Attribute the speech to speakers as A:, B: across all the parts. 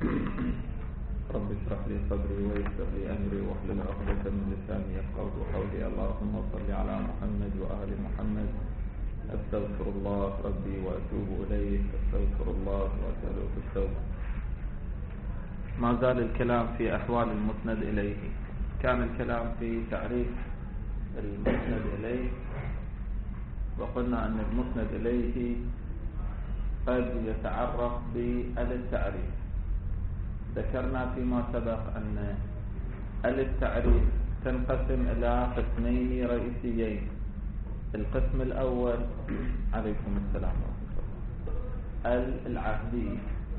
A: رب اشرح لي صدري ويسر لي أمري واحلل عقدة من لساني يفقهوا قولي. اللهم صل على محمد وآل محمد. أستغفر الله ربي وأتوب إليه، أستغفر الله وأسأله التوبة. ما زال الكلام في أحوال المسند إليه. كان الكلام في تعريف المسند إليه، وقلنا أن المسند إليه قد يتعرف بالتعريف. ذكرنا فيما سبق أن التعريف تنقسم إلى قسمين رئيسيين. القسم الأول عليكم السلام ورحمة الله، العهدية.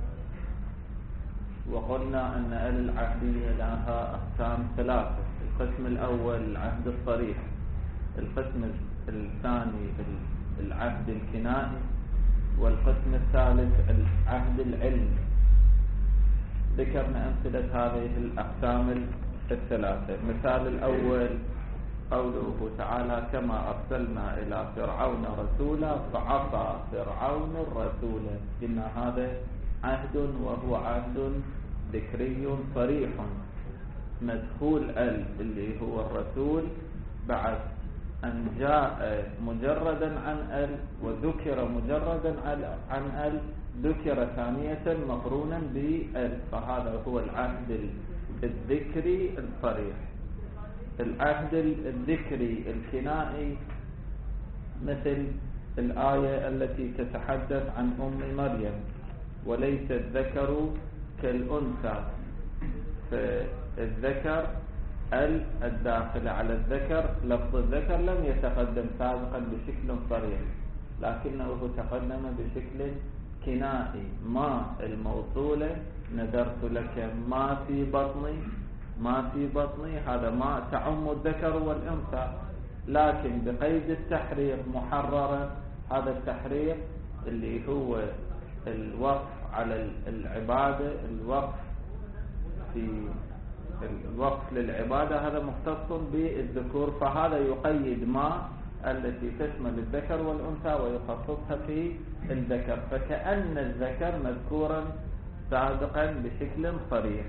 A: وقلنا أن العهدية لها أقسام ثلاثة. القسم الأول العهد الصريح، القسم الثاني العهد الكنائي، والقسم الثالث العهد العلمي. ذكرنا أمثلة هذه الأقسام الثلاثة. مثال الأول قوله تعالى: كما أرسلنا إلى فرعون رسولا فعصى فرعون الرسول. إن هذا عهد، وهو عهد ذكري صريح، مدخول اللي هو الرسول بعد أن جاء مجردا عن وذكر مجردا عن ذكر ثانية مقرونا فهذا هو العهد الذكري الصريح. العهد الذكري الكنائي مثل الآية التي تتحدث عن مريم: وليس الذكر كالأنثى. فالذكر الداخل على الذكر، لفظ الذكر لم يتقدم سابقا بشكل صريح، لكنه تقدم بشكل كنائي. ما الموصولة: نذرت لك ما في بطني، هذا ما تعم الذكر والأنثى، لكن بقيد التحرير محررة. هذا التحرير اللي هو الوقف على العبادة، الوقف للعبادة، هذا مختص بالذكور، فهذا يقيد ما التي تشمل الذكر والأنثى ويخصصها في الذكر، فكأن الذكر مذكورا سابقا بشكل صريح.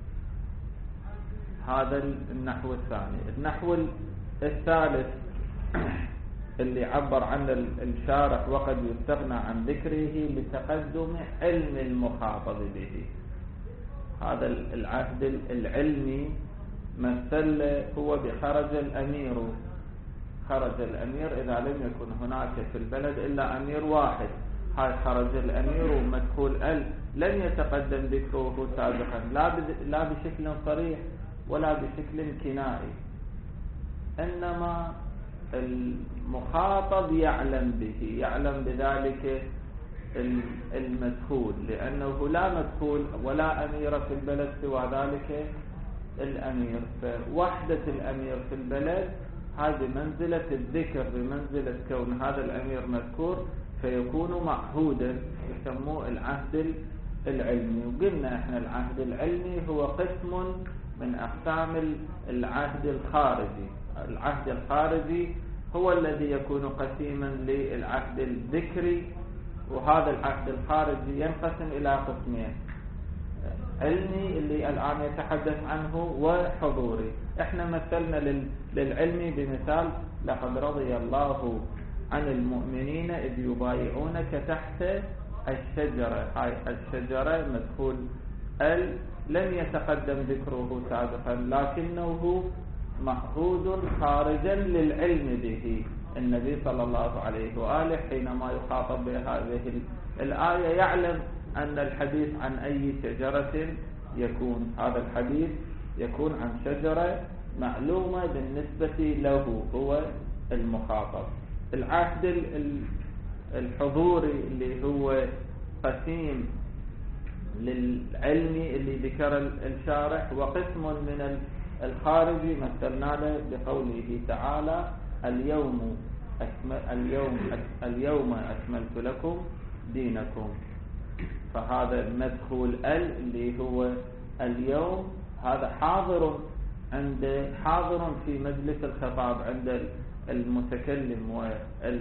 A: هذا النحو الثاني. النحو الثالث اللي عبر عنه الشارح: وقد يستغنى عن ذكره لتقدم علم المخاطب به. هذا العهد العلمي مثل هو بخرج الأمير. خرج الأمير إذا لم يكن هناك في البلد إلا أمير واحد، هاي خرج الأمير مدخول لم يتقدم ذكره سابقا لا بشكل صريح ولا بشكل كنائي، إنما المخاطب يعلم بذلك المدخول، لأنه لا مدخول ولا أمير في البلد سوى ذلك الأمير. فوحدة الأمير في البلد هذه منزلة الذكر، بمنزلة كون هذا الأمير مذكور، فيكون معهودا، يسموه العهد العلمي. وقلنا احنا العهد العلمي هو قسم من أقسام العهد الخارجي. العهد الخارجي هو الذي يكون قسيما للعهد الذكري، وهذا العهد الخارجي ينقسم إلى قسمين: علمي اللي الآن يتحدث عنه، وحضوري. احنا مثلنا للعلمي بمثال: لقد رضي الله عن المؤمنين إذ يبايعونك تحت الشجرة. هاي الشجرة مدخول لم يتقدم ذكره سابقا، لكنه معهود خارجا للعلم به. النبي صلى الله عليه وآله حينما يخاطب بهذه الآية يعلم أن الحديث عن أي شجرة يكون. هذا الحديث يكون عن شجرة معلومة بالنسبة له، هو المخاطب. العهد الحضوري اللي هو قسيم للعلمي اللي ذكر الشارح، وقسم من الخارجي مثلنا له بقوله تعالى: اليوم أكملت لكم دينكم. فهذا مدخول اللي هو اليوم، هذا حاضر في مجلس الخطاب عند المتكلم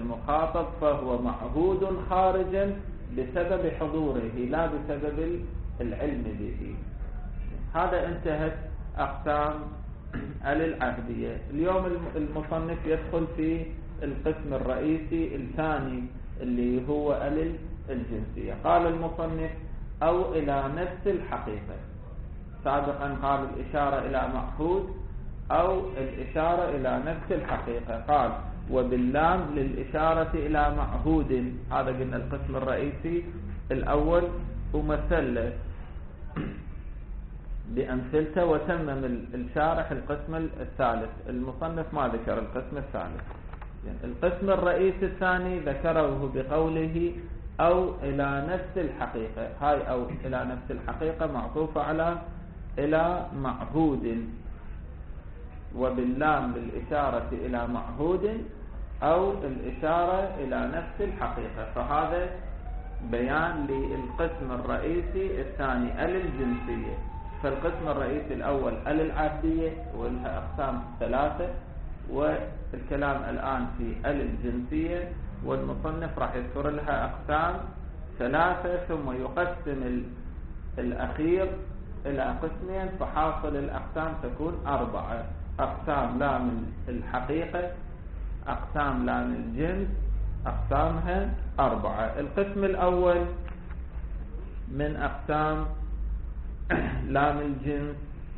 A: والمخاطب، فهو معهود خارجا بسبب حضوره لا بسبب العلم به. هذا انتهت أقسام العهدية. اليوم المصنف يدخل في القسم الرئيسي الثاني اللي هو الجنسية. قال المصنف أو إلى نفس الحقيقة. سابقا قال الإشارة إلى معهود أو الإشارة إلى نفس الحقيقة. قال وباللام للإشارة إلى معهود. هذا قلنا القسم الرئيسي الأول، ومثل بأمثلته، وتمم الشارح القسم الثالث. المصنف ما ذكر القسم الثالث. يعني القسم الرئيسي الثاني ذكره بقوله أو إلى نفس الحقيقة. هاي أو إلى نفس الحقيقة معطوفة على إلى معهود، وباللام للإشارة إلى معهود أو الإشارة إلى نفس الحقيقة. فهذا بيان للقسم الرئيسي الثاني الجنسية. فالقسم الرئيسي الأول العهدية ولها أقسام ثلاثة، والكلام الآن في الجنسية، والمصنف راح يذكر لها أقسام ثلاثة ثم يقسم الأخير إلى قسمين، فحاصل الأقسام تكون 4. أقسام لام الحقيقة، أقسام لام الجنس، أقسامها 4. القسم الأول من أقسام لام الجنس.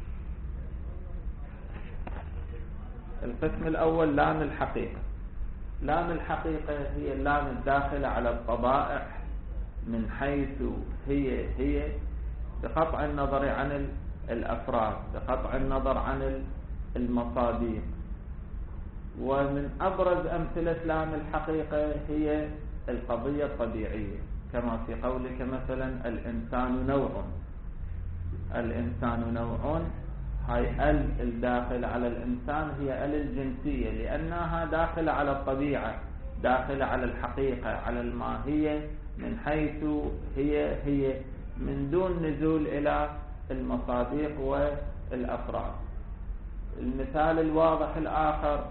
A: القسم الأول لام الحقيقة. لام الحقيقة هي اللام الداخلة على الطبائع من حيث هي بقطع النظر عن الأفراد، بقطع النظر عن المصادر. ومن أبرز أمثلة لام الحقيقة هي القضية الطبيعية، كما في قولك مثلا الإنسان نوع. الإنسان نوع، هاي الداخل على الإنسان هي الجنسية، لأنها داخلة على الطبيعة، داخلة على الحقيقة، على الماهية من حيث هي من دون نزول إلى المصادق والأفراد. المثال الواضح الآخر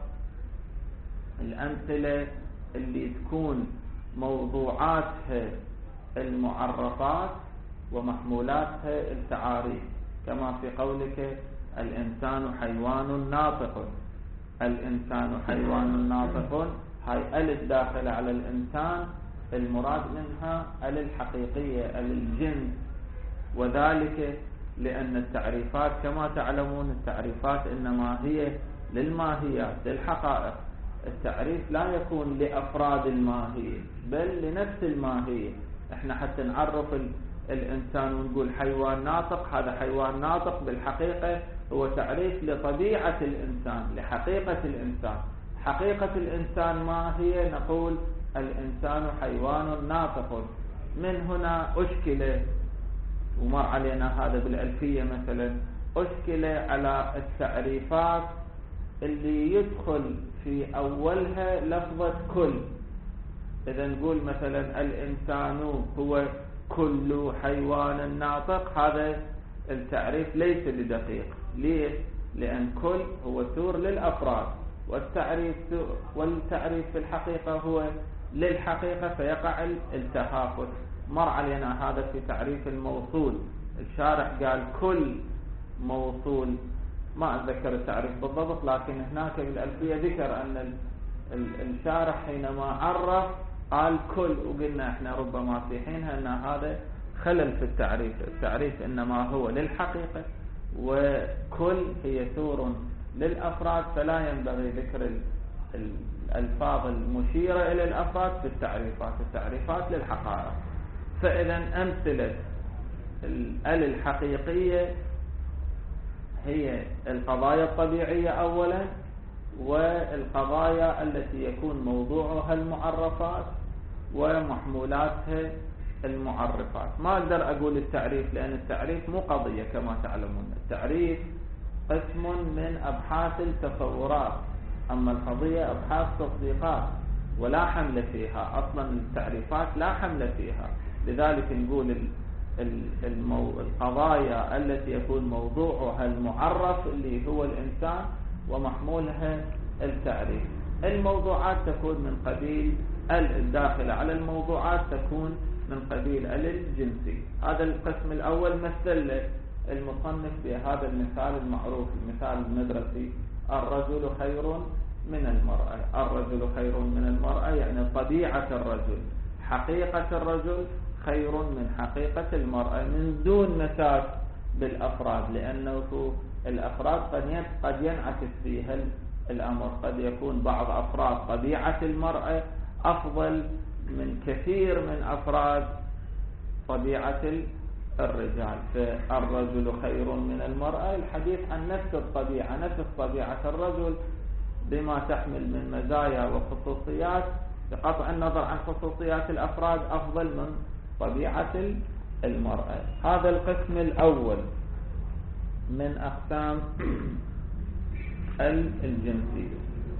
A: الأمثلة اللي تكون موضوعاتها المعرفات ومحمولاتها التعاريف، كما في قولك الإنسان حيوان ناطق. الإنسان حيوان ناطق، هاي الداخل على الإنسان، المراد منها الحقيقية الجنس. وذلك لأن التعريفات كما تعلمون التعريفات إنما هي للماهيات، للحقائق. التعريف لا يكون لأفراد الماهية بل لنفس الماهية. احنا حتى نعرف الإنسان ونقول حيوان ناطق، هذا حيوان ناطق بالحقيقة هو تعريف لطبيعة الإنسان، لحقيقة الإنسان. حقيقة الإنسان ما هي؟ نقول الإنسان حيوان ناطق. من هنا أشكل، ومر علينا هذا بالألفية مثلا، أشكل على التعريفات اللي يدخل في أولها لفظة كل. إذا نقول مثلا الإنسان هو كل حيوان ناطق، هذا التعريف ليس بدقيق. ليش؟ لأن كل هو ثور للأفراد، والتعريف في الحقيقة هو للحقيقة، فيقع التخافت. مر علينا هذا في تعريف الموصول. الشارح قال كل موصول، ما أتذكر التعريف بالضبط، لكن هناك بالألفية ذكر أن الشارح حينما عرف قال كل، وقلنا احنا ربما في حينها أن هذا خلل في التعريف. التعريف إنما هو للحقيقة، وكل هي ثور للأفراد، فلا ينبغي ذكر الألفاظ المشيرة إلى الأفراد في التعريفات. التعريفات للحقائق. فإذا أمثلة الحقيقية هي القضايا الطبيعية أولا، والقضايا التي يكون موضوعها المعرفات ومحمولاتها المعرفات. ما أقدر أقول التعريف، لأن التعريف مو قضية كما تعلمون. التعريف قسم من أبحاث التصورات، أما القضية أبحاث تصديقات ولا حمل فيها. أصلا التعريفات لا حمل فيها، لذلك نقول القضايا التي يكون موضوعها المعرف اللي هو الإنسان ومحمولها التعريف. الموضوعات تكون من قبيل الداخلة على الموضوعات تكون من قبيل الجنسي. هذا القسم الأول مثل المصنف بهذا المثال المعروف، المثال المدرسي: الرجل خير من المرأة. الرجل خير من المرأة يعني طبيعة الرجل، حقيقة الرجل خير من حقيقة المرأة، من دون مساس بالأفراد، لأنه الأفراد قد ينعكس فيها الأمر. قد يكون بعض أفراد طبيعة المرأة أفضل من كثير من أفراد طبيعة الرجال. فالرجل خير من المرأة الحديث عن نفس الطبيعة، نفس طبيعة الرجل بما تحمل من مزايا وخصوصيات، بقطع النظر عن خصوصيات الأفراد، أفضل من طبيعة المرأة. هذا القسم الأول من أقسام الجنسية.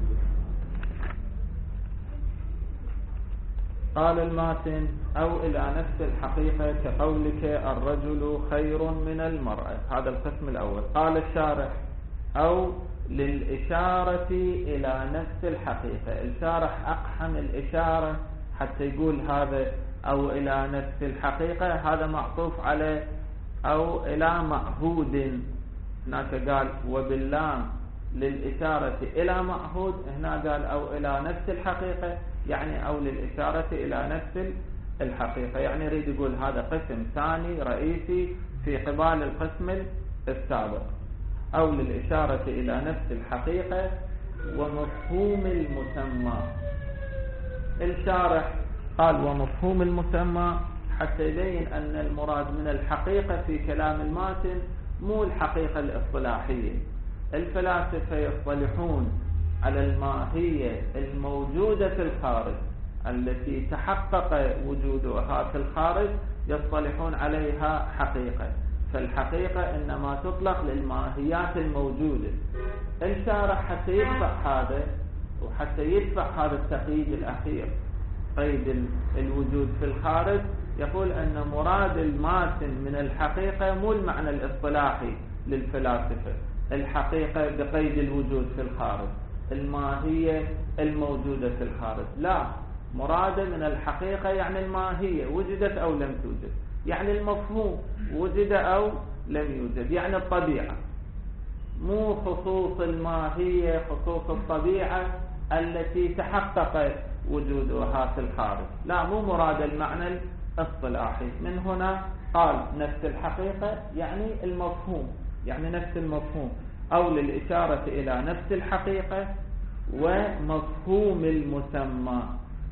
A: قال الماتن: أو إلى نفس الحقيقة كقولك الرجل خير من المرأة. هذا القسم الأول. قال الشارح: أو للإشارة إلى نفس الحقيقة. الشارح أقحم الإشارة حتى يقول هذا أو إلى نفس الحقيقة، هذا معطوف على أو إلى معهود. هناك قال وباللام للإشارة إلى معهود، هنا قال أو إلى نفس الحقيقة، يعني أو للإشارة إلى نفس الحقيقة، يعني يريد يقول هذا قسم ثاني رئيسي في قبال القسم السابق. أو للإشارة إلى نفس الحقيقة ومفهوم المسمى. الشارح قال ومفهوم المسمى حتى يبين أن المراد من الحقيقة في كلام الماتن مو الحقيقة الاصطلاحية. الفلاسفة يصطلحون على الماهية الموجودة في الخارج التي تحقق وجودها في الخارج، يصطلحون عليها حقيقة. فالحقيقة إنما تطلق للماهيات الموجودة. الشارح حتى يدفع هذا وحتى يدفع هذا التقييد الأخير، قيد الوجود في الخارج، يقول أن مراد الماتن من الحقيقة مو المعنى الاصطلاحي للفلاسفة، الحقيقة بقيد الوجود في الخارج، الماهية الموجودة في الخارج. لا، مراد من الحقيقة يعني الماهية وجدت أو لم توجد، يعني المفهوم وجد أو لم يوجد، يعني الطبيعة، مو خصوص الماهية، خصوص الطبيعة التي تحقق وجودها في الخارج. لا، مو مراد المعنى الاصطلاحي. من هنا قال نفس الحقيقة يعني المفهوم، يعني نفس المفهوم، أو للإشارة إلى نفس الحقيقة ومفهوم المسمى.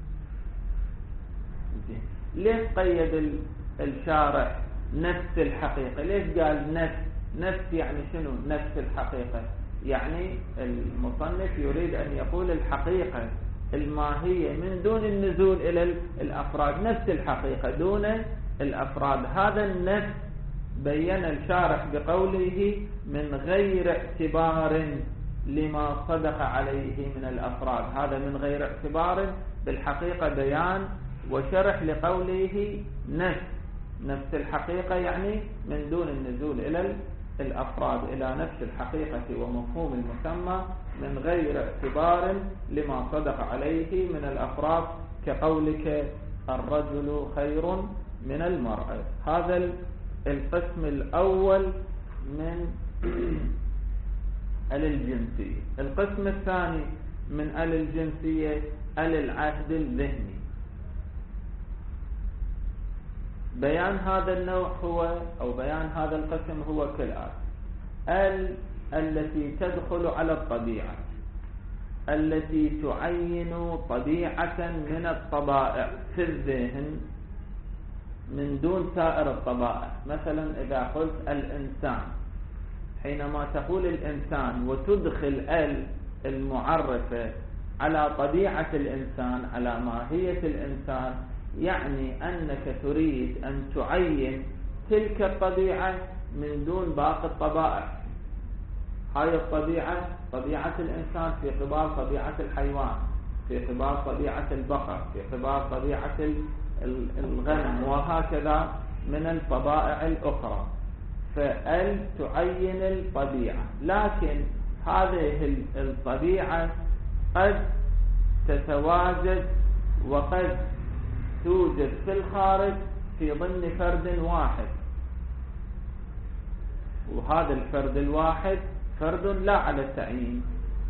A: ليش قيد الشارح نفس الحقيقة؟ ليش قال نفس يعني شنو نفس الحقيقة؟ يعني المصنف يريد أن يقول الحقيقة الماهية من دون النزول إلى الأفراد، نفس الحقيقة دون الأفراد. هذا النفس بين الشارح بقوله من غير اعتبار لما صدق عليه من الأفراد. هذا من غير اعتبار بالحقيقة بيان وشرح لقوله نفس الحقيقة، يعني من دون النزول إلى الأفراد، إلى نفس الحقيقة ومفهوم المسمى من غير اعتبار لما صدق عليه من الأفراد كقولك الرجل خير من المرأة. هذا القسم الأول من الجنسية. القسم الثاني من الجنسية العهد الذهني. بيان هذا النوع هو أو بيان هذا القسم هو كالآتي: التي تدخل على الطبيعة، التي تعين طبيعة من الطبائع في الذهن من دون سائر الطبائع. مثلا إذا قلت الإنسان، حينما تقول الإنسان وتدخل المعرفة على طبيعة الإنسان، على ماهية الإنسان، يعني أنك تريد أن تعين تلك الطبيعة من دون باقي الطبائع. هاي الطبيعة طبيعة الإنسان في قبال طبيعة الحيوان، في قبال طبيعة البقر، في قبال طبيعة الغنم، وهكذا من الطبائع الأخرى. تعين الطبيعة، لكن هذه الطبيعة قد تتواجد وقد توجد في الخارج في ضمن فرد واحد، وهذا الفرد الواحد فرد لا على التعيين.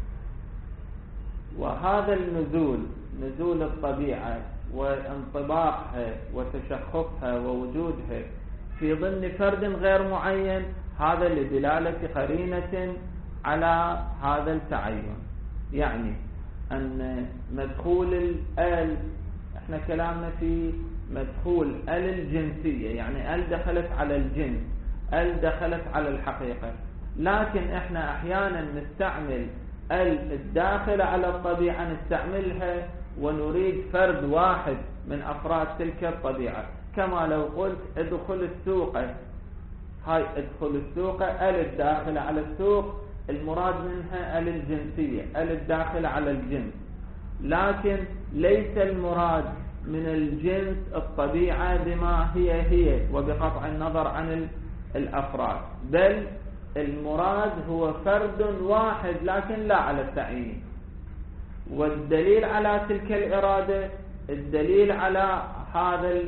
A: وهذا النزول، نزول الطبيعة وانطباقها وتشخصها ووجودها في ضمن فرد غير معين، هذا لدلالة قرينة على هذا التعين. يعني أن مدخول الآل، احنا كلامنا في مدخول آل الجنسية، يعني آل دخلت على الجنس، آل دخلت على الحقيقة، لكن احنا احيانا نستعمل آل الداخل على الطبيعة، نستعملها ونريد فرد واحد من أفراد تلك الطبيعة، كما لو قلت ادخل السوق، هاي ادخل السوق آل الداخل على السوق، المراد منها آل الجنسية، آل الداخل على الجنس، لكن ليس المراد من الجنس الطبيعة بما هي وبقطع النظر عن الأفراد، بل المراد هو فرد واحد لكن لا على التعيين. والدليل على تلك الإرادة، الدليل على هذا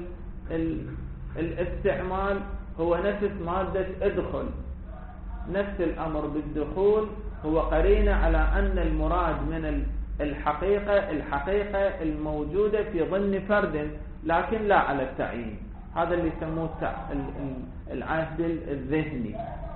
A: الاستعمال هو نفس مادة ادخل، نفس الأمر بالدخول هو قرينة على أن المراد من الحقيقة الموجودة في ضمن فرد لكن لا على التعيين. هذا اللي يسموه العهد الذهني،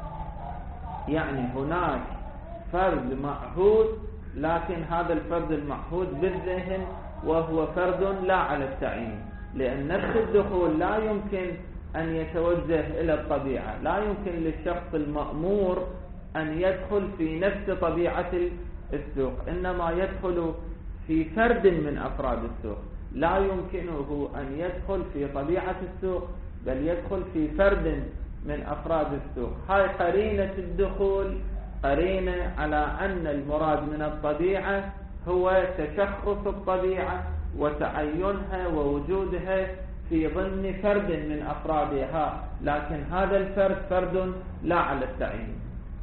A: يعني هناك فرد معهود، لكن هذا الفرد المعهود بالذهن وهو فرد لا على التعيين، لأن نفس الدخول لا يمكن أن يتوجه إلى الطبيعة، لا يمكن للشخص المأمور أن يدخل في نفس طبيعة السوق، إنما يدخل في فرد من أفراد السوق، لا يمكنه أن يدخل في طبيعة السوق، بل يدخل في فرد من أفراد السوق. هاي قرينة الدخول، قرينة على أن المراد من الطبيعة هو تشخص الطبيعة وتعينها ووجودها في ضمن فرد من أفرادها، لكن هذا الفرد فرد لا على التعيين.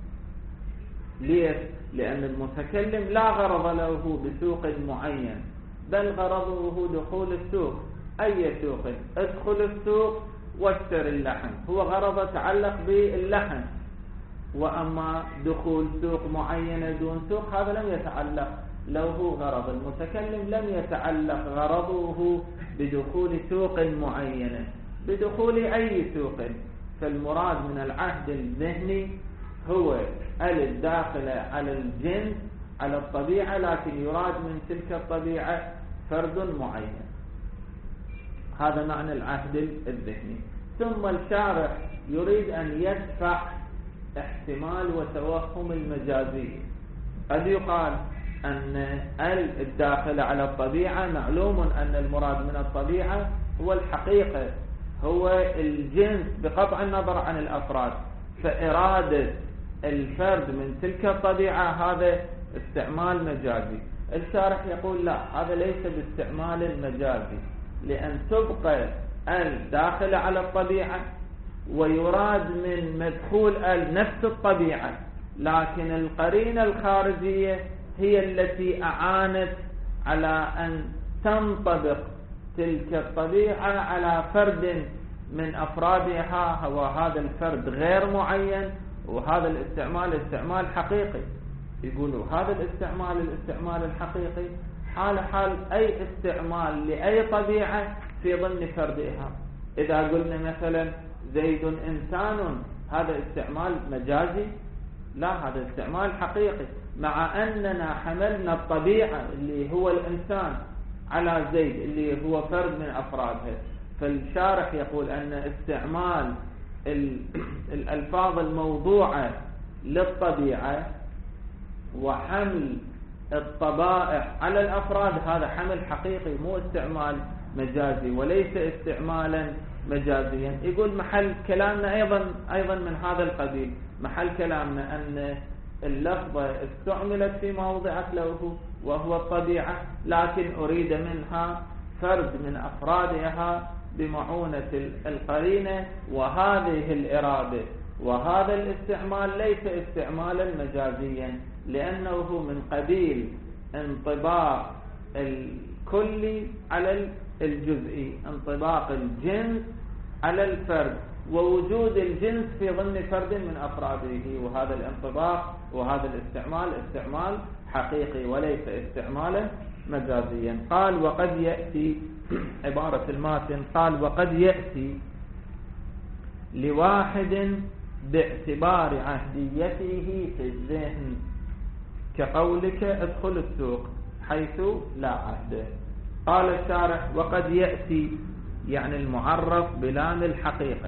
A: ليش؟ لأن المتكلم لا غرض له بسوق معين، بل غرضه دخول السوق. أي سوق؟ ادخل السوق واشتري اللحم، هو غرض تعلق باللحم. وأما دخول سوق معينة دون سوق هذا لم يتعلق له غرض. المتكلم لم يتعلق غرضه بدخول سوق معينة، بدخول أي سوق. فالمراد من العهد الذهني هو الداخل على الجنس، على الطبيعة، لكن يراد من تلك الطبيعة فرد معين. هذا معنى العهد الذهني. ثم الشارع يريد أن يدفع احتمال وتوهم المجازي. قد يقال أن الداخل على الطبيعة، معلوم أن المراد من الطبيعة هو الحقيقة، هو الجنس بقطع النظر عن الأفراد، فإرادة الفرد من تلك الطبيعة هذا استعمال مجازي. الشارح يقول لا، هذا ليس باستعمال مجازي، لأن تبقى الداخل على الطبيعة ويراد من مدخول نفس الطبيعة، لكن القرينة الخارجية هي التي أعانت على أن تنطبق تلك الطبيعة على فرد من أفرادها، وهذا الفرد غير معين، وهذا الاستعمال استعمال حقيقي. يقولوا هذا الاستعمال الحقيقي حال أي استعمال لأي طبيعة في ضمن فردها. إذا قلنا مثلا زيد إنسان، هذا استعمال مجازي؟ لا، هذا استعمال حقيقي، مع أننا حملنا الطبيعة اللي هو الإنسان على زيد اللي هو فرد من أفرادها. فالشارح يقول أن استعمال الألفاظ الموضوعة للطبيعة وحمل الطبائع على الأفراد هذا حمل حقيقي، مو استعمال مجازي، وليس استعمالا مجازيا. يقول محل كلامنا أيضا من هذا القبيل، محل كلامنا أن اللفظة استعملت فيما وضعت له وهو الطبيعة، لكن أريد منها فرد من أفرادها بمعونة القرينة وهذه الإرادة، وهذا الاستعمال ليس استعمالا مجازيا، لأنه من قبيل انطباق الكلي على الجزئي، انطباق الجنس على الفرد ووجود الجنس في ضمن فرد من أفراده، وهذا الانطباق وهذا الاستعمال استعمال حقيقي وليس استعمالا مجازيا. قال وقد يأتي، عبارة الماتن، قال وقد يأتي لواحد باعتبار عهديته في الذهن كقولك ادخل السوق حيث لا عهد. قال الشارح وقد يأتي يعني المعرف بلام الحقيقة،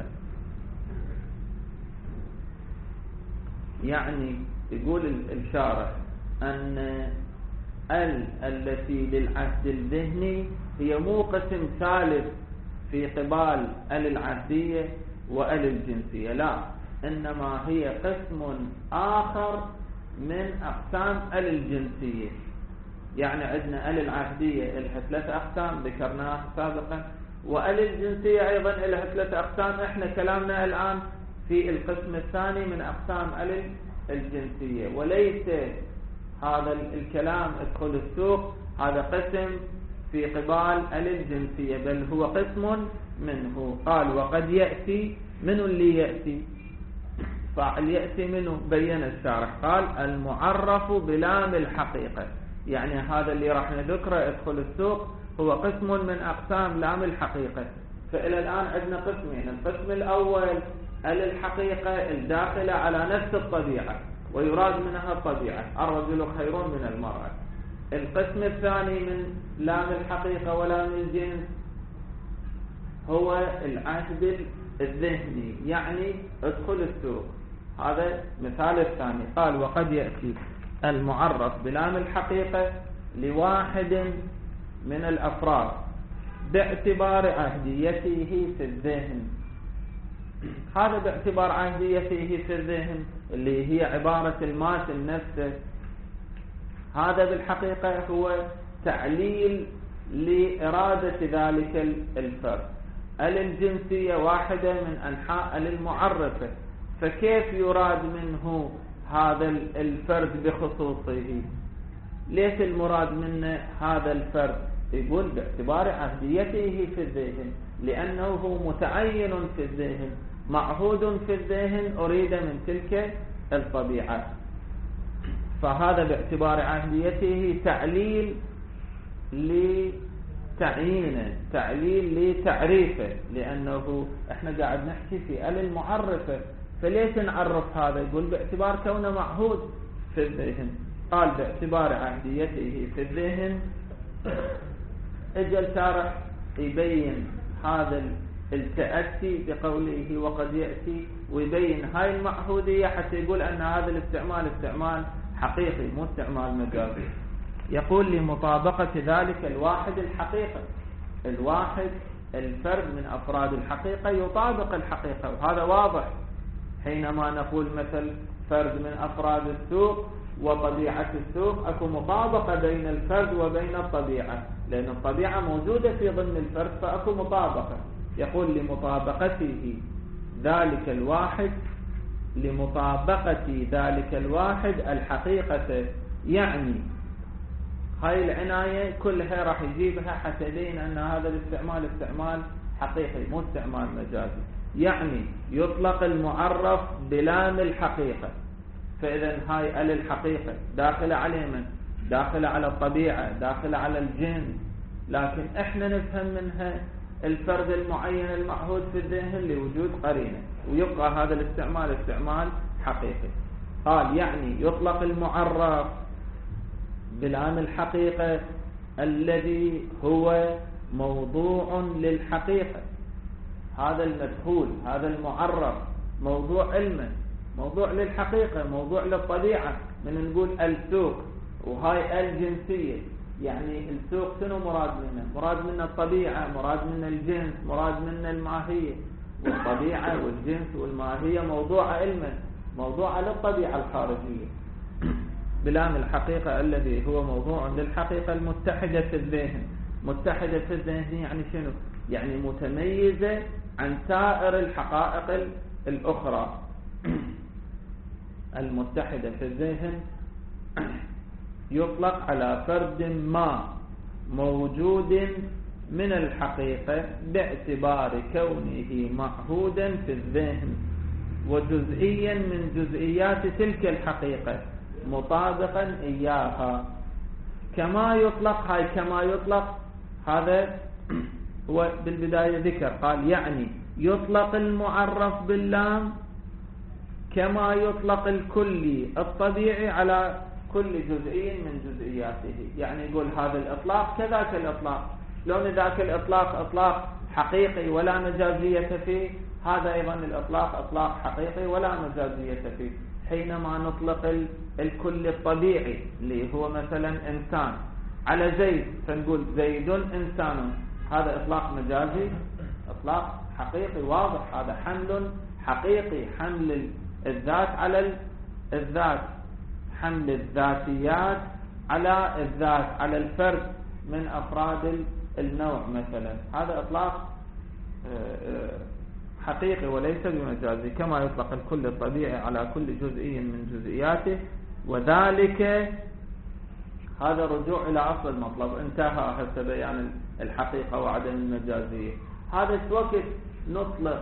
A: يعني يقول الشارح أن التي للعهد الذهني هي مو قسم ثالث في قبال العهدية والجنسية، لا، إنما هي قسم آخر من أقسام الجنسية. يعني عندنا العهدية لها 3 أقسام ذكرناها سابقا، والجنسية أيضا لها 3 أقسام. احنا كلامنا الآن في القسم الثاني من أقسام الجنسية، وليس هذا الكلام ادخل السوق هذا قسم في قبال الجنسية، بل هو قسم منه. قال وقد يأتي، من اللي يأتي؟ فاعل يأتي منه، بين الشارح قال المعرف بلام الحقيقة، يعني هذا اللي راح نذكره ادخل السوق هو قسم من أقسام لام الحقيقة. فإلى الآن عندنا قسمين، القسم الأول الحقيقة الداخلة على نفس الطبيعة ويراد منها الطبيعة، الرجل خير من المرأة. القسم الثاني من لام الحقيقة ولام الجنس هو العهد الذهني، يعني ادخل السوق. هذا مثال الثاني. قال وقد يأتي المعرف بلام الحقيقة لواحد من الأفراد باعتبار عهديته في الذهن. هذا باعتبار عهديته في الذهن اللي هي عبارة الماتن نفسه، هذا بالحقيقة هو تعليل لإرادة ذلك الفرد. الجنسية واحدة من أنحاء المعرفة، فكيف يراد منه هذا الفرد بخصوصه؟ ليس المراد منه هذا الفرد؟ يقول باعتبار عهديته في الذهن، لأنه متعين في الذهن، معهود في الذهن، أريد من تلك الطبيعة. فهذا باعتبار عهديته تعليل لتعيينه، تعليل لتعريفه، لأنه احنا قاعد نحكي في المعرفة، فليش نعرف هذا؟ يقول باعتبار كونه معهود في الذهن. قال باعتبار عهديته في الذهن. اجى الشارح يبين هذا التأتي بقوله وقد يأتي، ويبين هاي المعهودية حتى يقول أن هذا الاستعمال استعمال حقيقي مو استعمال مجازي. يقول لمطابقة ذلك الواحد الحقيقة، الواحد الفرد من أفراد الحقيقة يطابق الحقيقة، وهذا واضح حينما نقول مثل فرد من أفراد السوق وطبيعة السوق، أكو مطابقة بين الفرد وبين الطبيعة، لأن الطبيعة موجودة في ضمن الفرد فأكو مطابقة. يقول لمطابقته ذلك الواحد، لمطابقة ذلك الواحد الحقيقة، يعني هاي العناية كلها راح يجيبها حتى يبين أن هذا الاستعمال استعمال حقيقي مو استعمال مجازي. يعني يطلق المعرف بلام الحقيقة، فإذا هاي الحقيقة داخلة على من؟ داخلة على الطبيعة، داخلة على الجنس، لكن احنا نفهم منها الفرد المعين المعهود في الذهن لوجود قرينة، ويبقى هذا الاستعمال استعمال حقيقي. قال يعني يطلق المعرف بلام الحقيقة الذي هو موضوع للحقيقة، هذا المدخول، هذا المعرف موضوع علما، موضوع للحقيقة، موضوع للطبيعة. من نقول السوق وهاي الجنسية، يعني السوق شنو مراد منه؟ مراد منه الطبيعة، مراد منه الجنس، مراد منه الماهية، والطبيعة والجنس والماهية موضوع علما، موضوع للطبيعة الخارجية. بلام الحقيقة الذي هو موضوع للحقيقة المتحدة في الذهن. متحدة في الذهن يعني شنو؟ يعني متميزة عن سائر الحقائق الأخرى. المتحدة في الذهن يطلق على فرد ما موجود من الحقيقة باعتبار كونه معهودا في الذهن وجزئيا من جزئيات تلك الحقيقة مطابقا إياها. كما يطلق هذا هو بالبداية ذكر، قال يعني يطلق المعرف باللام كما يطلق الكلي الطبيعي على كل جزئي من جزئياته. يعني يقول هذا الإطلاق كذاك الإطلاق، لون ذاك الإطلاق إطلاق حقيقي ولا مجازية فيه، هذا أيضا الإطلاق إطلاق حقيقي ولا مجازية فيه. حينما نطلق الكل الطبيعي اللي هو مثلا إنسان على زيد فنقول زيد إنسان، هذا إطلاق مجازي؟ إطلاق حقيقي واضح، هذا حمل حقيقي، حمل الذات على الذات، حمل الذاتيات على الذات، على الفرد من أفراد النوع مثلا، هذا إطلاق حقيقي وليس بمجازي. كما يطلق الكل الطبيعي على كل جزئي من جزئياته، وذلك هذا رجوع إلى أصل المطلب، انتهى هسه بيان الحقيقة وعدم المجازية. هذا وقت نطلق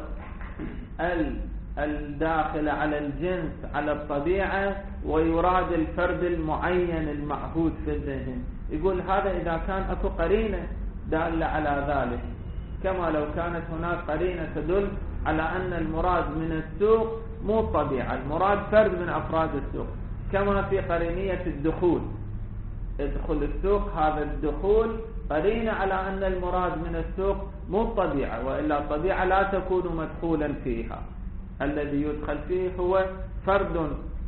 A: الداخل على الجنس على الطبيعة ويراد الفرد المعين المعهود في الذهن، يقول هذا إذا كان أكو قرينة دالة على ذلك، كما لو كانت هناك قرينة تدل على أن المراد من السوق مو الطبيعة، المراد فرد من أفراد السوق، كما في قرينية الدخول، ادخل السوق، هذا الدخول قرينة على أن المراد من السوق مو الطبيعة، وإلا الطبيعة لا تكون مدخولا فيها، الذي يدخل فيه هو فرد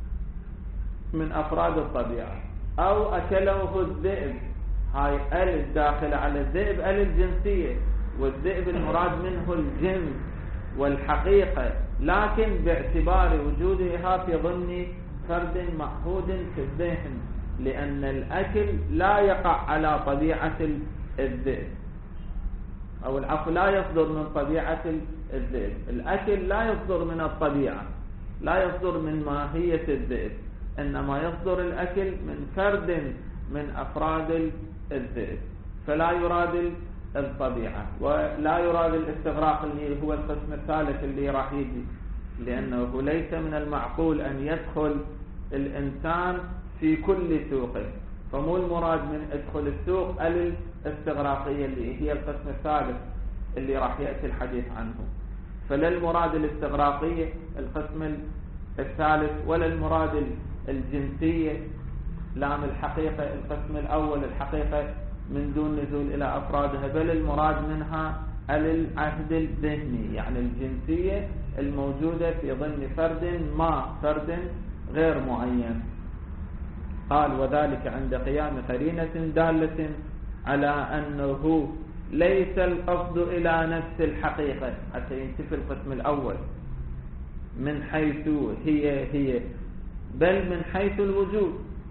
A: من أفراد الطبيعة. أو أكله الذئب، هاي الداخلة على الذئب الجنسية، والذئب المراد منه الجنس والحقيقة، لكن باعتبار وجودها في ضمن فرد معهود في الذهن، لأن الأكل لا يقع على طبيعة الذئب، أو العفو لا يصدر من طبيعة الذئب، الأكل لا يصدر من الطبيعة، لا يصدر من ماهية الذئب، إنما يصدر الأكل من فرد من أفراد الذئب، فلا يراد الطبيعة ولا يراد الاستغراق اللي هو القسم الثالث اللي راح يجي، لأنه ليس من المعقول أن يدخل الإنسان في كل سوق، فمو المراد من ادخل السوق الاستغراقية اللي هي القسم الثالث اللي راح يأتي الحديث عنه، فلا المراد الاستغراقية القسم الثالث، ولا المراد الجنسية لام الحقيقة القسم الأول الحقيقة من دون نزول إلى أفرادها، بل المراد منها العهد الذهني، يعني الجنسية الموجودة في ضمن فرد غير معين. قال وذلك عند قيام قرينة دالة على أنه ليس القصد إلى نفس الحقيقة، حتى ينتفي القسم الأول من حيث هي بل من حيث الوجود،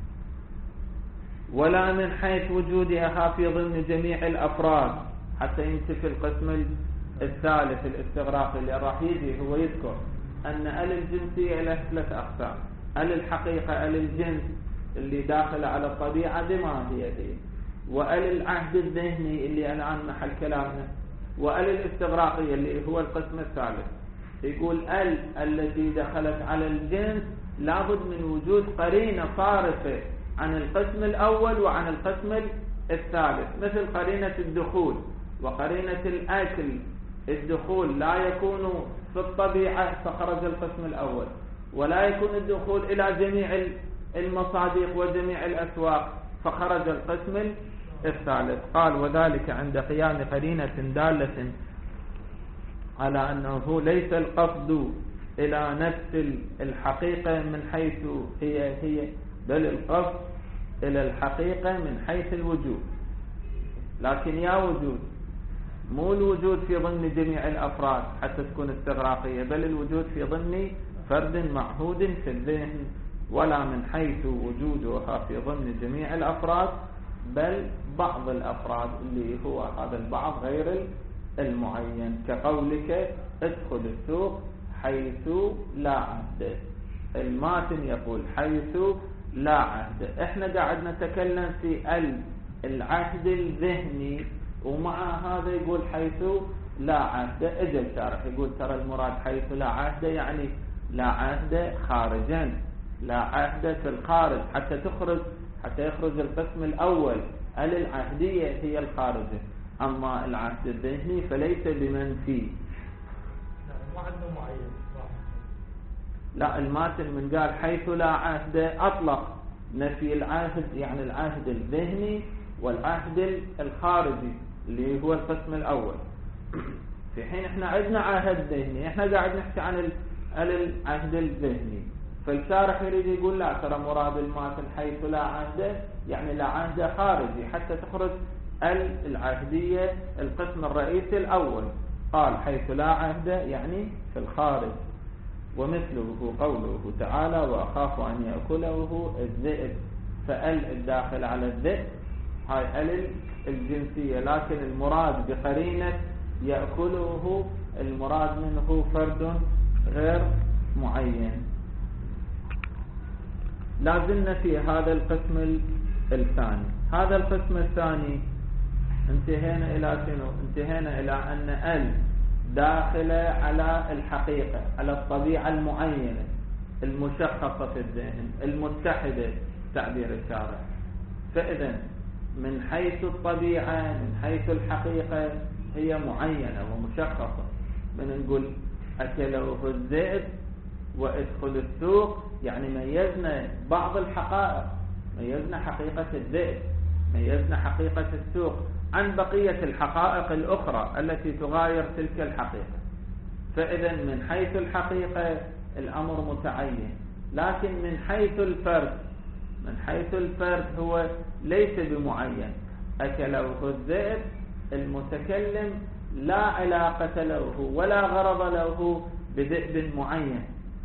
A: ولا من حيث وجودها في ضمن جميع الأفراد، حتى ينتفي القسم الثالث الاستغراقي اللي راح يجي هو يذكر أن الجنسية له 3 أقسام، الحقيقة الجنس اللي داخل على الطبيعة بما هي دي، العهد الذهني اللي الآن محل كلامنا، الاستغراقية اللي هو القسم الثالث. يقول التي دخلت على الجنس لابد من وجود قرينة صارفة عن القسم الأول وعن القسم الثالث، مثل قرينة الدخول وقرينة الأكل. الدخول لا يكون في الطبيعة فخرج القسم الأول، ولا يكون الدخول إلى جميع المصادق وجميع الأسواق فخرج القسم الثالث. قال وذلك عند قيام قرينة دالة على أنه ليس القصد إلى نفس الحقيقة من حيث هي بل القصد إلى الحقيقة من حيث الوجود، لكن يا وجود مو الوجود في ضمن جميع الأفراد حتى تكون استغراقية، بل الوجود في ضمن فرد معهود في الذهن، ولا من حيث وجودها في ضمن جميع الأفراد بل بعض الأفراد اللي هو هذا البعض غير المعين، كقولك ادخل السوق حيث لا عهد. الماتن يقول حيث لا عهد، احنا قاعد نتكلم في العهد الذهني، ومع هذا يقول حيث لا عهد. اجى الشارح يقول ترى المراد حيث لا عهد يعني لا عهد خارجا، لا عهد في الخارج، حتى يخرج القسم الأول العهدية هي الخارجة. أما العهد الذهني فليس بمنفي. لا، الماتن من قال حيث لا عهد أطلق نفي العهد، يعني العهد الذهني والعهد الخارجي اللي هو القسم الأول. في حين احنا عندنا عهد ذهني، احنا قاعد نحكي عن العهد الذهني. فالشارح يريد يقول لا، ترى مراد الماتن حيث لا عهد يعني لا عهد خارجي حتى تخرج العهدية القسم الرئيسي الأول. قال حيث لا عهد يعني في الخارج. ومثله قوله تعالى وأخاف أن يأكله الذئب، فأل الداخل على الذئب هاي أل الجنسية، لكن المراد بقرينة يأكله المراد منه فرد غير معين. لازلنا في هذا القسم الثاني. هذا القسم الثاني انتهينا إلى شنو؟ انتهينا إلى أن ال داخلة على الحقيقة، على الطبيعة المعينة المشخصة في الذهن المتحدة تعبير الشارع. فإذا من حيث الطبيعة من حيث الحقيقة هي معينة ومشخصة. من نقول أكله الذئب وادخل السوق، يعني ميزنا بعض الحقائق، ميزنا حقيقة الذئب، ميزنا حقيقة السوق عن بقية الحقائق الأخرى التي تغاير تلك الحقيقة. فإذا من حيث الحقيقة الأمر متعين، لكن من حيث الفرد هو ليس بمعين. أكله الذئب المتكلم لا علاقة له ولا غرض له بذئب معين.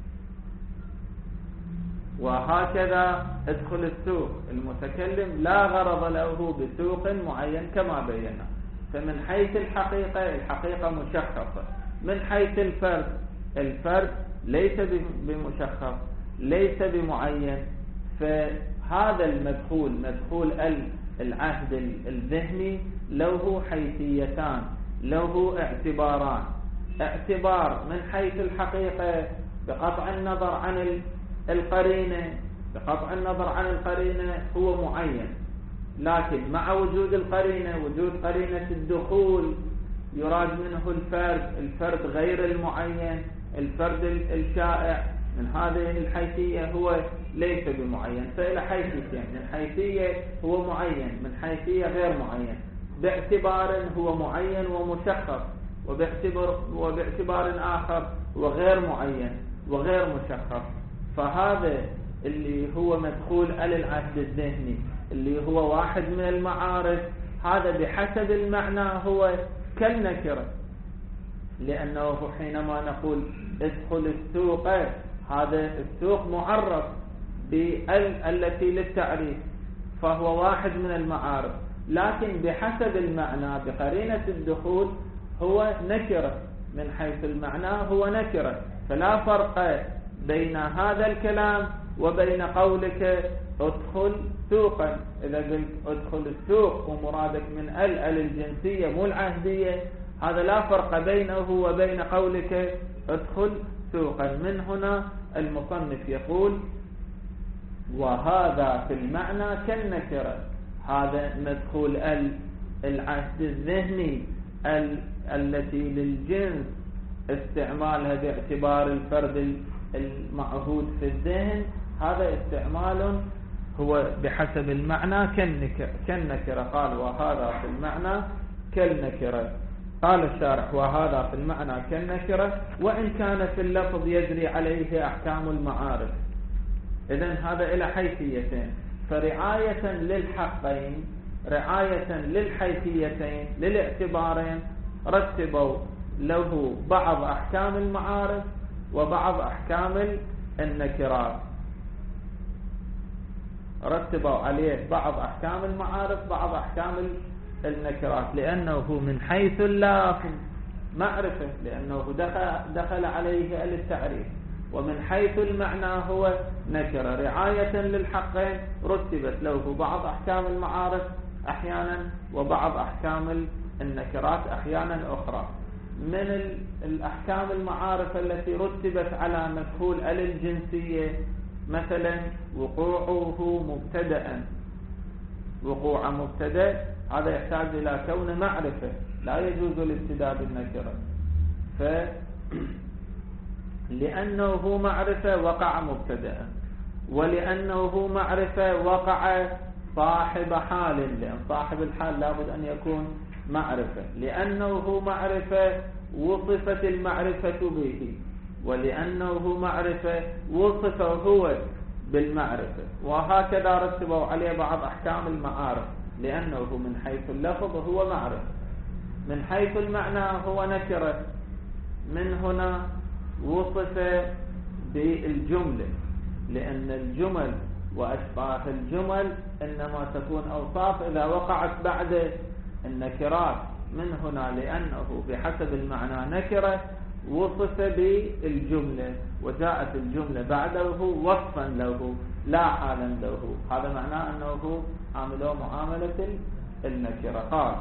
A: وهكذا ادخل السوق المتكلم لا غرض له بسوق معين كما بينا. فمن حيث الحقيقة مشخصة. من حيث الفرد ليس بمشخص ليس بمعين. فهذا المدخول مدخول العهد الذهني له حيثيتان، له اعتباران. اعتبار من حيث الحقيقة بقطع النظر عن القرينة، بقطع النظر عن القرينة هو معين، لكن مع وجود القرينة، وجود قرينة الدخول، يراد منه الفرد غير المعين، الفرد الشائع. من هذه الحيثية هو ليس بمعين. فإلى حيثيتين، من حيثية هو معين، من حيثية غير معين. باعتبار هو معين ومشخص، وباعتبار آخر هو غير معين وغير مشخص. فهذا اللي هو مدخول العهد الذهني اللي هو واحد من المعارف، هذا بحسب المعنى هو كالنكرة، لأنه حينما نقول ادخل السوق، هذا السوق معرف التي للتعريف، فهو واحد من المعارف، لكن بحسب المعنى بقرينة الدخول هو نكرة. من حيث المعنى هو نكرة. فلا فرق بين هذا الكلام وبين قولك ادخل سوقا. إذا قلت ادخل السوق ومرادك من الجنسية مو العهدية، هذا لا فرق بينه وبين قولك ادخل سوقا. من هنا المصنف يقول وهذا في المعنى كالنكرة. هذا مدخول العهد الذهني التي للجنس استعمالها باعتبار الفرد المعهود في الذهن، هذا استعمال هو بحسب المعنى كالنكرة. قال وهذا في المعنى كالنكرة. قال الشارح وهذا في المعنى كالنكرة وإن كان في اللفظ يجري عليه أحكام المعارف. إذن هذا إلى حيثيتين. فرعاية للحقين، رعاية للحيثيتين للاعتبارين، رتبوا له بعض أحكام المعارف وبعض أحكام النكرات. رتبوا عليه بعض أحكام المعارف بعض أحكام النكرات، لأنه من حيث اللافظ معرفة، لأنه دخل عليه التعريف. ومن حيث المعنى هو نكرة. رعاية للحقين رتبت له بعض أحكام المعارف أحيانا وبعض أحكام النكرات أحيانا أخرى. من الأحكام المعارف التي رتبت على مفعول الجنسية مثلا وقوعه مبتدأ، وقوع مبتدأ هذا يحتاج إلى كون معرفة، لا يجوز الابتداء بالنكرة، لأنه معرفة وقع مبتدأ، ولأنه معرفة وقع صاحب حال، لأن صاحب الحال لابد أن يكون معرفة، لأنه معرفة وصفت المعرفة به، ولأنه معرفة وصف هو بالمعرفة، وهكذا رتبوا عليه بعض أحكام المعارف، لأنه من حيث اللفظ هو معرفة، من حيث المعنى هو نكرة. من هنا وصف بالجملة، لأن الجمل وأشباه الجمل إنما تكون أوصاف إذا وقعت بعد النكرات. من هنا لأنه بحسب المعنى نكرة وصف بالجملة، وجاءت الجملة بعده وصفا له لا حالا له، هذا معناه أنه عامله معاملة النكرة. قال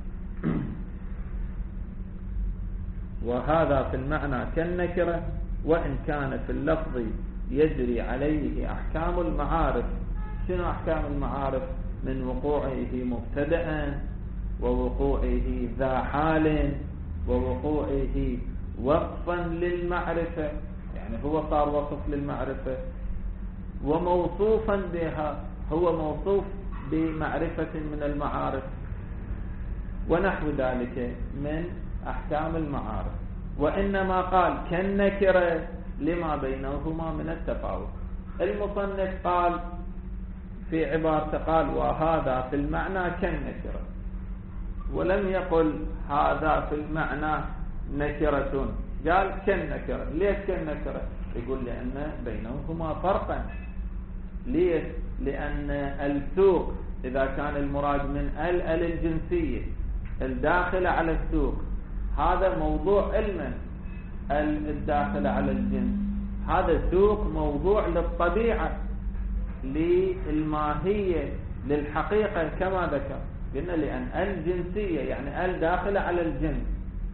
A: وهذا في المعنى كالنكرة، وإن كان في اللفظ يجري عليه أحكام المعارف. شنو أحكام المعارف؟ من وقوعه مبتدأ، ووقوعه ذا حال، ووقوعه وصفا للمعرفة، يعني هو صار وصف للمعرفة، وموصوفا بها، هو موصوف بمعرفة من المعارف، ونحو ذلك من أحكام المعارف. وإنما قال كالنكرة لما بينهما من التفاوت. المصنف قال في عبارة قال وهذا في المعنى كالنكرة، ولم يقل هذا في المعنى نكرة، قال كالنكرة. ليش كالنكرة؟ يقول لأن بينهما فرقا. ليش؟ لأن السوق إذا كان المراد من الجنسية الداخلة على السوق، هذا موضوع علما، الداخل على الجنس، هذا سوق موضوع للطبيعة، للماهية، للحقيقة كما ذكر. قلنا لأن الجنسية يعني الداخل على الجنس،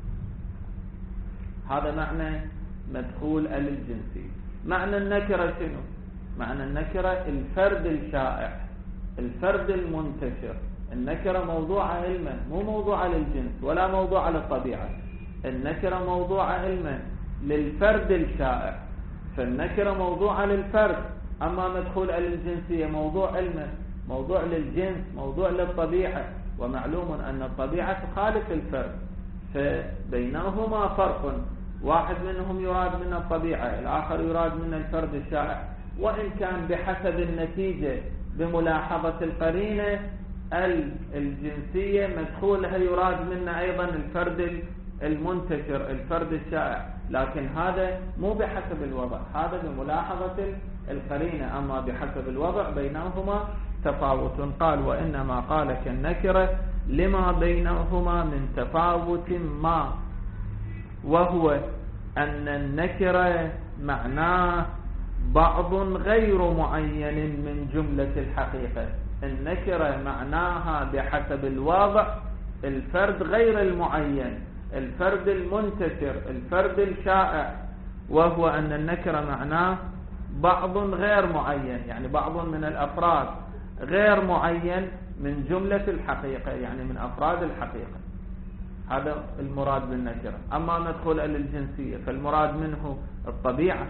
A: هذا معنى مدخول الجنسية. معنى النكرة شنو؟ معنى النكرة الفرد الشائع، الفرد المنتشر. النكرة موضوعة علما، مو موضوعة للجنس ولا موضوعة للطبيعة. النكرة موضوعة علما للفرد الشائع، فالنكرة موضوعة للفرد. أما مدخول الجنسية موضوع علما، موضوع للجنس، موضوع للطبيعة، ومعلوم أن الطبيعة تخالف الفرد، فبينهما فرق. واحد منهم يراد من الطبيعة، الآخر يراد من الفرد الشائع، وإن كان بحسب النتيجة بملاحظة القرينة الجنسية مدخولها يراد منه أيضا الفرد المنتشر، الفرد الشائع، لكن هذا مو بحسب الوضع، هذا بملاحظة القرينة. أما بحسب الوضع بينهما تفاوت. قال وإنما قال كالنكرة لما بينهما من تفاوت ما، وهو أن النكرة معناه بعض غير معين من جملة الحقيقة. النكرة معناها بحسب الوضع الفرد غير المعين، الفرد المنتشر، الفرد الشائع، وهو أن النكرة معناه بعض غير معين، يعني بعض من الأفراد غير معين من جملة الحقيقة، يعني من أفراد الحقيقة. هذا المراد بالنكرة. أما مدخول الجنسية فالمراد منه الطبيعة،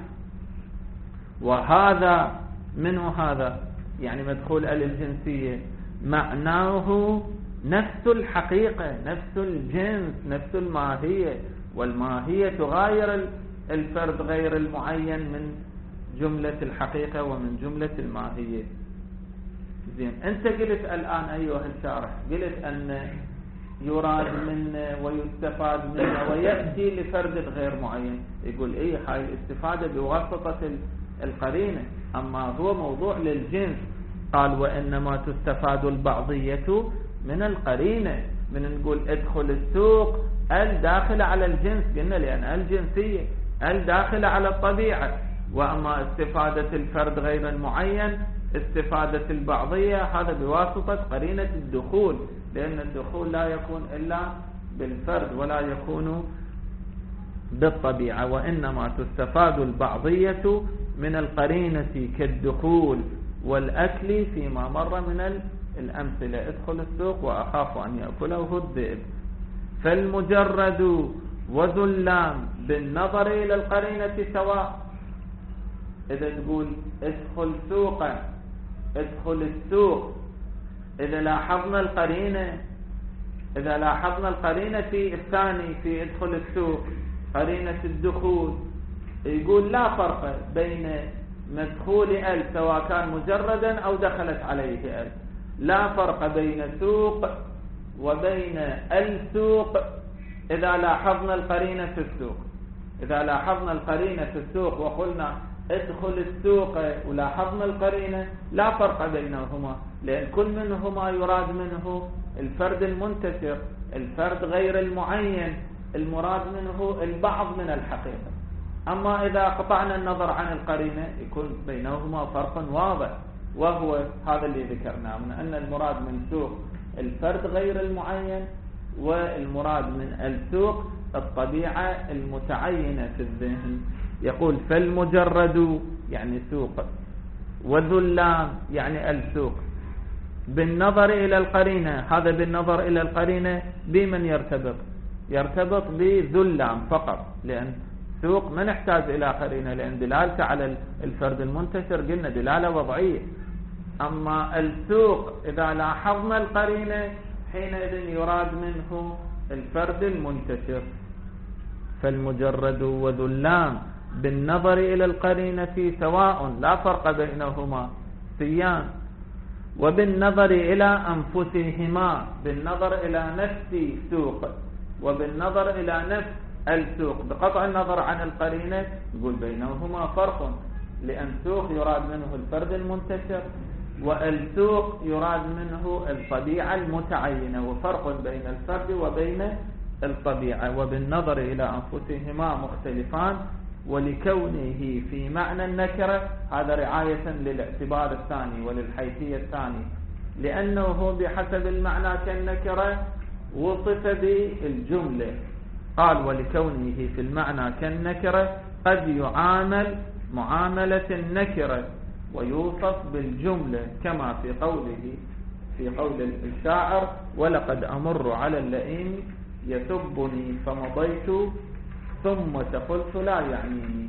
A: وهذا منه هذا يعني مدخول الجنسية معناه نفس الحقيقة، نفس الجنس، نفس الماهية، والماهية تغاير الفرد غير المعين من جملة الحقيقة ومن جملة الماهية. زين، أنت قلت الآن أيها الشارح، قلت أن يراد منه ويستفاد منه ويأتي لفرد غير معين. يقول إيه، هاي الاستفادة بواسطة القرينة، أما هو موضوع للجنس. قال وإنما تستفاد البعضية من القرينة، من نقول ادخل السوق الداخل على الجنس، قلنا لأن الجنسية الداخل على الطبيعة. وأما استفادة الفرد غير المعين، استفادة البعضية، هذا بواسطة قرينة الدخول، لأن الدخول لا يكون إلا بالفرد ولا يكون بالطبيعة، وإنما تستفاد البعضية من القرينة كالدخول والأكل فيما مر من الأمثلة. ادخل السوق وأخاف أن يأكله الذئب. فالمجرد وذو اللام بالنظر إلى القرينة سواء. إذا تقول ادخل سوقا، ادخل السوق، إذا لاحظنا القرينة في الثاني في ادخل السوق قرينة الدخول، يقول لا فرق بين مدخول ال سواء كان مجردا أو دخلت عليه ال، لا فرق بين سوق وبين السوق إذا لاحظنا القرينة في السوق. إذا لاحظنا القرينة في السوق وقلنا ادخل السوق ولاحظنا القرينة، لا فرق بينهما، لأن كل منهما يراد منه الفرد المنتشر، الفرد غير المعين، المراد منه البعض من الحقيقة. أما إذا قطعنا النظر عن القرينة يكون بينهما فرق واضح، وهو هذا اللي ذكرناه من أن المراد من سوق الفرد غير المعين، والمراد من السوق الطبيعة المتعينة في الذهن. يقول فالمجرد يعني سوق، وذو اللام يعني السوق بالنظر إلى القرينة. هذا بالنظر إلى القرينة بمن يرتبط بذو اللام فقط، لأن سوق ما نحتاج إلى قرينة، لأن دلالته على الفرد المنتشر قلنا دلالة وضعية. أما السوق إذا لاحظنا القرينة حينئذ يراد منه الفرد المنتشر. فالمجرد وذو اللام بالنظر إلى القرينة سواء، لا فرق بينهما سيان. وبالنظر إلى أنفسهما، بالنظر إلى نفس سوق وبالنظر إلى نفس السوق بقطع النظر عن القرينة يقول بينهما فرق، لأن سوق يراد منه الفرد المنتشر، والسوق يراد منه الطبيعة المتعينة، وفرق بين الفرد وبين الطبيعة. وبالنظر إلى أنفسهما مختلفان، ولكونه في معنى النكرة، هذا رعاية للاعتبار الثاني وللحيثية الثانية، لأنه بحسب المعنى كالنكرة وصف بالجملة. قال ولكونه في المعنى كالنكرة قد يعامل معاملة النكرة ويوصف بالجملة، كما في قول الشاعر ولقد أمر على اللئيم يسبني فمضيت ثم قلت لا يعنيني.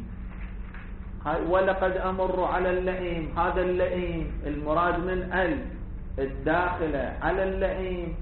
A: ولقد أمر على اللئيم، هذا اللئيم المراد من الداخلة على اللئيم،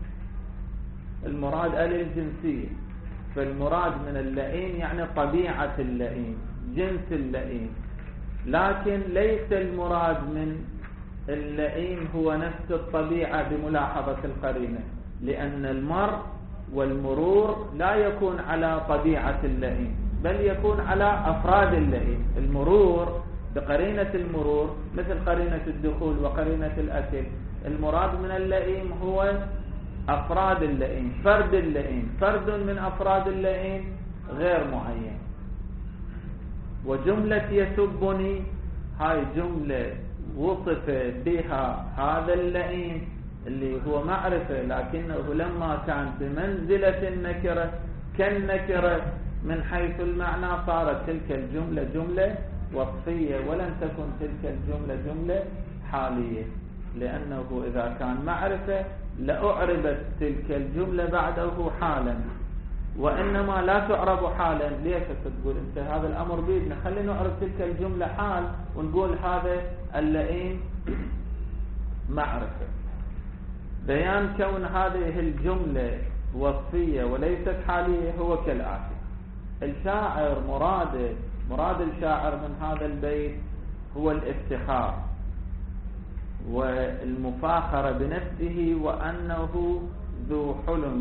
A: المراد الجنسية، فالمراد من اللئيم يعني طبيعة اللئيم، جنس اللئيم، لكن ليس المراد من اللئيم هو نفس الطبيعة بملاحظة القرينة، لأن المر والمرور لا يكون على طبيعة اللئيم، بل يكون على أفراد اللئيم. المرور بقرينة المرور مثل قرينة الدخول وقرينة الأكل، المراد من اللئيم هو أفراد اللئيم، فرد اللئيم، فرد من أفراد اللئيم غير معين. وجملة يسبني هاي جملة وصف بها هذا اللئيم اللي هو معرفة، لكنه لما كان بمنزلة النكرة كالنكرة من حيث المعنى صارت تلك الجملة جملة وصفية، ولن تكن تلك الجملة جملة حالية، لأنه إذا كان معرفة لأعربت تلك الجملة بعده حالا، وإنما لا تعرب حالا. ليش تقول أنت هذا الأمر بيدنا، خلينا نعرف تلك الجملة حال ونقول هذا اللئيم معرفة. بيان كون هذه الجملة وصفية وليست حالية هو كالآتي: الشاعر مراد الشاعر من هذا البيت هو الافتخار والمفاخرة بنفسه وأنه ذو حلم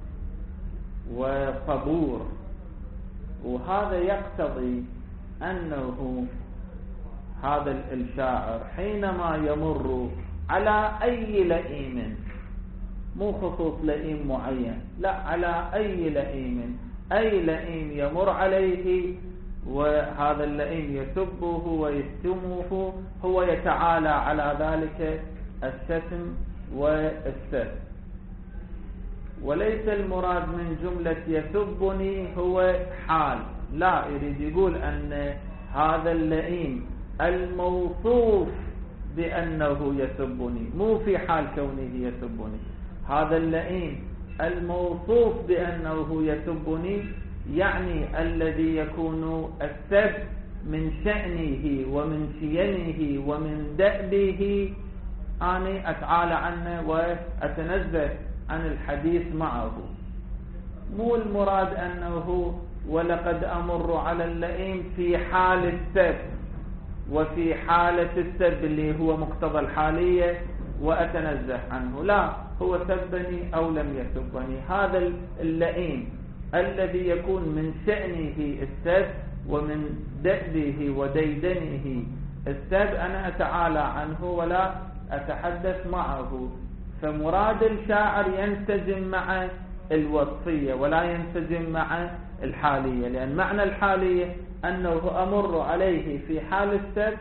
A: وصبور، وهذا يقتضي أنه هذا الشاعر حينما يمر على أي لئيم، مو خصوص لئيم معين، لا، على أي لئيم، أي لئيم يمر عليه وهذا اللئيم يسبه ويشتمه هو يتعالى على ذلك الشتم والسب. وليس المراد من جملة يسبني هو حال، لا، يريد يقول أن هذا اللئيم الموصوف بأنه يسبني، مو في حال كونه يسبني، هذا اللئيم الموصوف بأنه يسبني يعني الذي يكون السب من شأنه ومن شيمه ومن دأبه، أنا أتعالى عنه وأتنزه عن الحديث معه. مو المراد أنه ولقد أمر على اللئيم في حال السب وفي حالة السب اللي هو مقتضى الحالية وأتنزه عنه، لا، هو سبني أو لم يسبني، هذا اللئيم الذي يكون من شأنه السب ومن دأبه وديدنه السب أنا أتعالى عنه ولا أتحدث معه. فمراد الشاعر ينسجم مع الوصفية ولا ينسجم مع الحالية، لأن معنى الحالية أنه أمر عليه في حال السب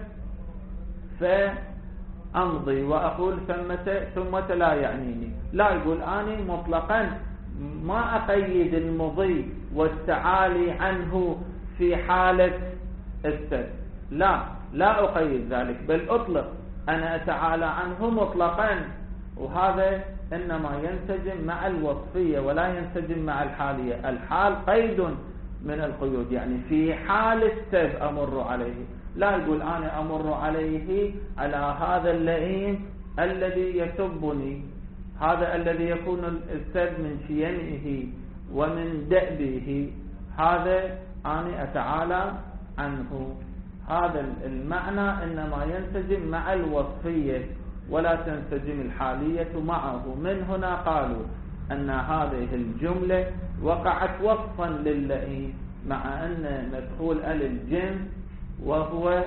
A: فأمضي وأقول ثمة لا يعنيني، لا، يقول أنا مطلقا ما أقيد المضي والتعالي عنه في حالة السب، لا أقيد ذلك، بل أطلق أنا أتعالى عنه مطلقا، وهذا إنما ينسجم مع الوصفية ولا ينسجم مع الحالية. الحال قيد من القيود، يعني في حال السب أمر عليه، لا يقول أنا أمر عليه على هذا اللئيم الذي يسبني، هذا الذي يكون السب من شيمه ومن دأبه، هذا أنا أتعالى عنه. هذا المعنى إنما ينسجم مع الوصفية ولا تنسجم الحالية معه. من هنا قالوا أن هذه الجملة وقعت وصفا للئيم، مع أن مدخول الجنس وهو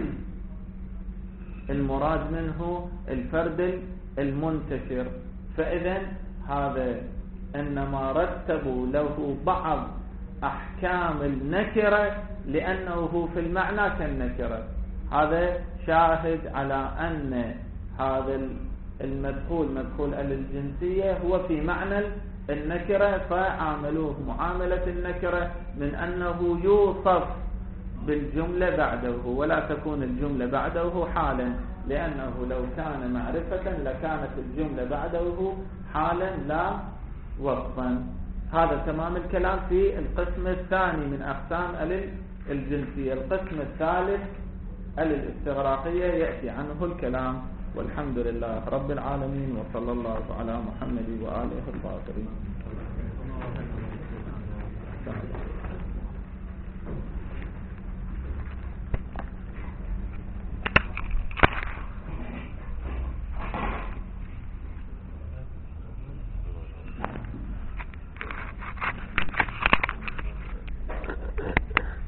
A: المراد منه الفرد المنتشر، فإذا هذا إنما رتبوا له بعض أحكام النكرة لأنه في المعنى كالنكرة. هذا شاهد على أن هذا المدخول مدخول الجنسية هو في معنى النكرة، فعاملوه معاملة النكرة من أنه يوصف بالجملة بعده، ولا تكون الجملة بعده حالا، لأنه لو كان معرفة لكانت الجملة بعده حالا لا وصفا. هذا تمام الكلام في القسم الثاني من أقسام الجنسية. القسم الثالث الاستغراقية يأتي عنه الكلام، والحمد لله رب العالمين، وصلى الله على محمد وآله الطاهرين.